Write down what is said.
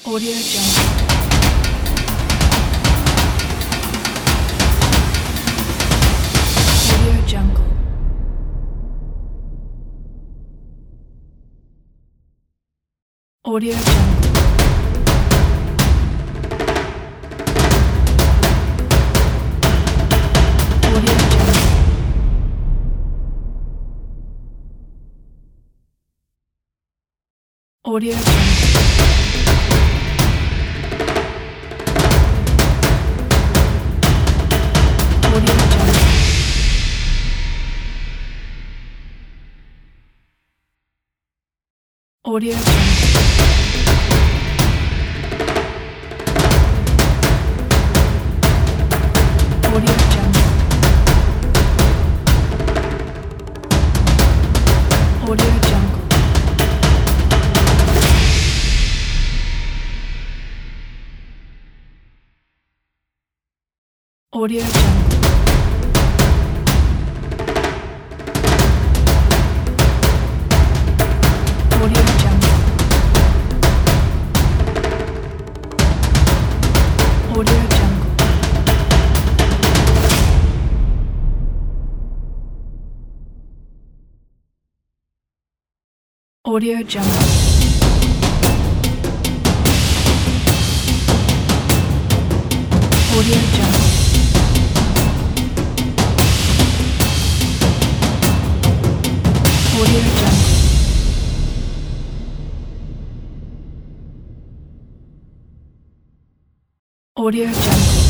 Audio Jungle. Audio Jungle. Audio Jungle. Audio Jungle. Audio Jungle. Audio Jungle. Audio Jungle. Audio Jungle. Audio Jungle. Audio Jungle. Audio Jungle. Audio Jungle. Audio Jungle. Audio Jungle. Audio Jungle.